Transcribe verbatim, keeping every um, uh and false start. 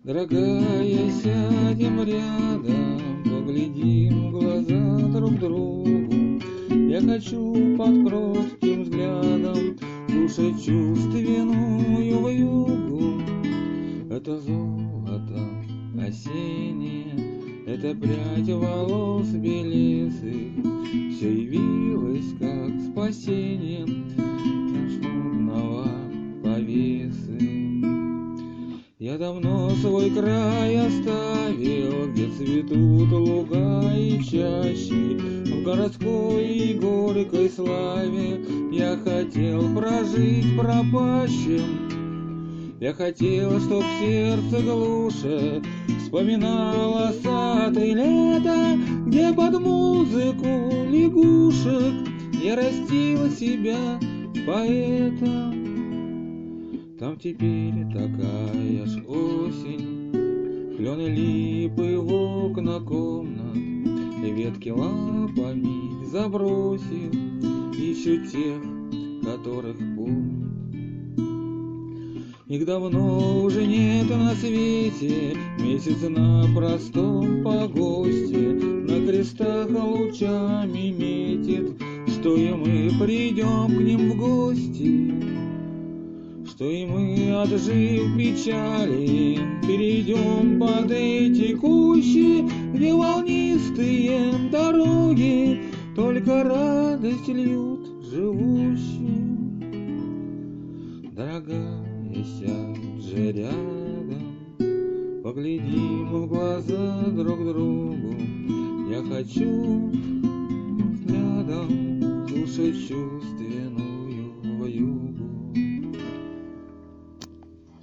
Дорогая, сядем рядом, поглядим в глаза друг другу. Я хочу под кротким взглядом слушать чувственную вьюгу. Это золото осеннее, это прядь волос белесых, все явилось как спасение шумного повесы. Я давно свой край оставил, где цветут луга и чащи. В городской и горькой славе я хотел прожить пропащим. Я хотел, чтоб сердце глуше вспоминало сад и лето, где под музыку лягушек я растил себя поэтом. Там теперь такая ж осень, клены, липы в окна комнат, и ветки лапами забросил, ищут тех, которых помнят. Их давно уже нет на свете, месяц на простом погосте, на крестах лучами метит, что и мы придем к ним в гости. Что и мы, отжив печали, перейдем под эти кущи, где волнистые дороги только радость льют живущие. Дорогая, сядь же рядом, поглядим в глаза друг другу. Я хочу взглядом слушать чувства